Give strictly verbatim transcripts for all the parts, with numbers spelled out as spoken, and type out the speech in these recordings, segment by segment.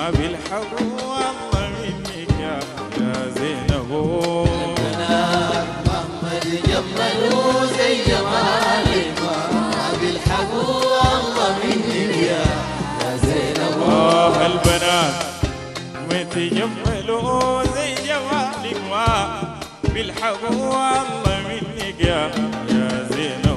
ما بيلحقوا والله منك يا يا زينب. البنات مهما تجملوا زي جمالك ما بيلحقوا والله منك يا يا زينب. آه البنات ما تجملوا زي جمالك ما بيلحقوا والله منك يا يا زينب.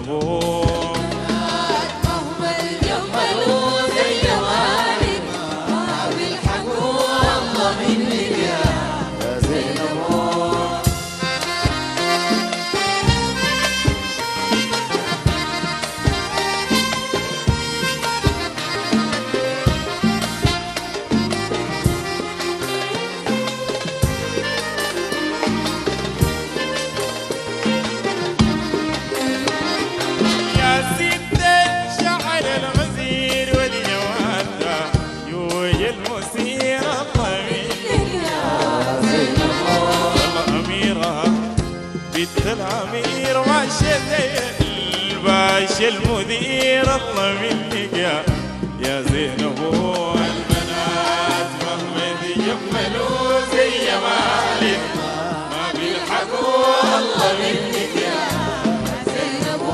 الأمير ماشي زي الباشا المدير الله منك يا يا زينب. البنات مهما تجملوا زي جمالك ما بيلحقوا الله منك يا زينب.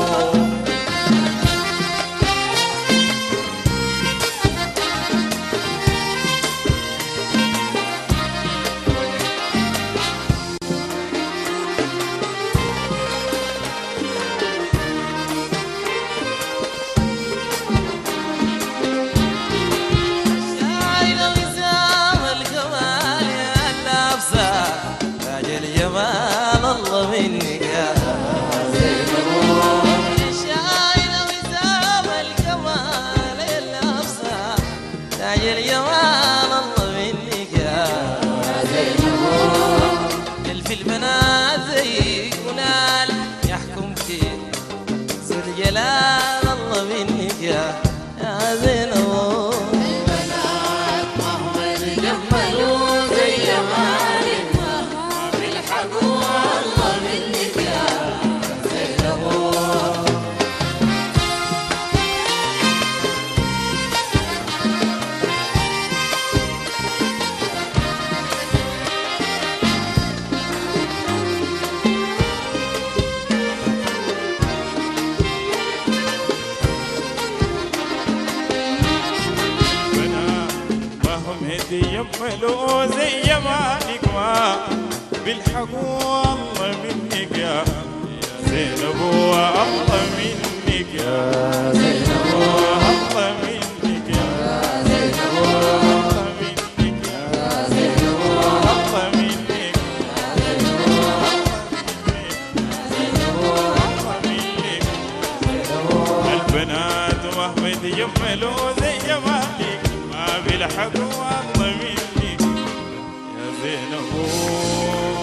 منك يا زينب. شايلة وسام الكمال الأبصار تاج الجمال الله منك يا زينب. الف البنات زيك ونال يحكم كتير ذو الجلال الله منك يا يا زينب. البنات مهما تجملوا زي جمالك ما بيلحقوا يملوا زي جمالك ما بيلحقوا الله منك يا زينب. الله منك يا زينب. الله منك يا زينب. الله منك يا زينب. الله منك يا زينب. الله منك. البنات مهما تجملوا زي جمالك ما بيلحقوا الله منك يا زينب.